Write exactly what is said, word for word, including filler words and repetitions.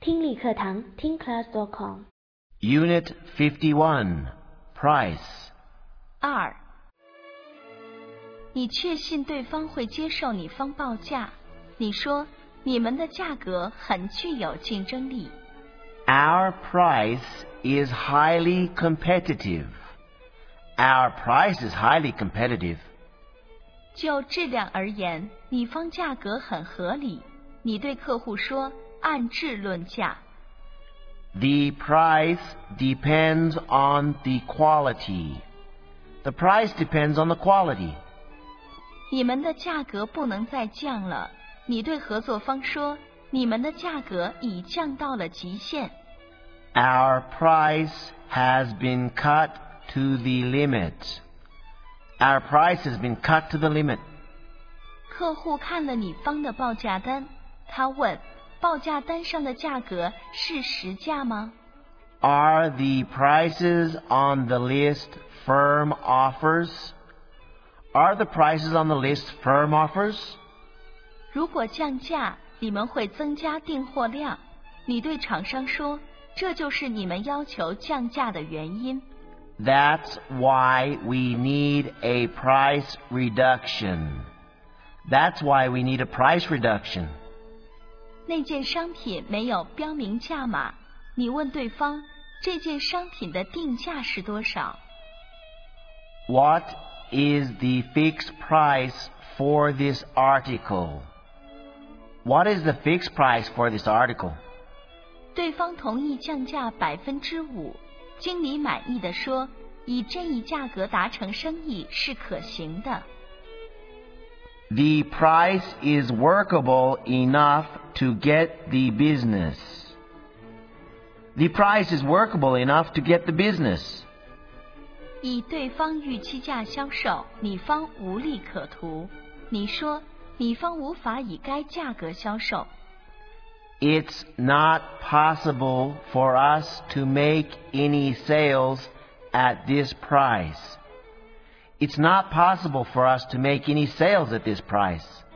听力课堂听 class dot com Unit fifty-one, Price. 二，你确信对方会接受你方报价？你说你们的价格很具有竞争力。 Our price is highly competitive. Our price is highly competitive. 就质量而言，你方价格很合理。你对客户说，按质论价。 The price depends on the quality. The price depends on the quality. 你们的价格不能再降了。你对合作方说，你们的价格已降到了极限。 Our price has been cut to the limit. Our price has been cut to the limit. 客户看了你方的报价单，他问，报价单上的价格是实价吗？ Are the prices on the list firm offers? Are the prices on the list firm offers? 如果降价，你们会增加订货量。你对厂商说，这就是你们要求降价的原因。 That's why we need a price reduction. That's why we need a price reduction. 那件商品没有标明价码，你问对方，这件商品的定价是多少？ What is the fixed price for this article? What is the fixed price for this article? 对方同意降价百分之五，经理满意地说，以这一价格达成生意是可行的。 The price is workable enough to get the business. The price is workable enough to get the business. 以对方预期价销售，你方无利可图。你说，你方无法以该价格销售。 It's not possible for us to make any sales at this price. It's not possible for us to make any sales at this price.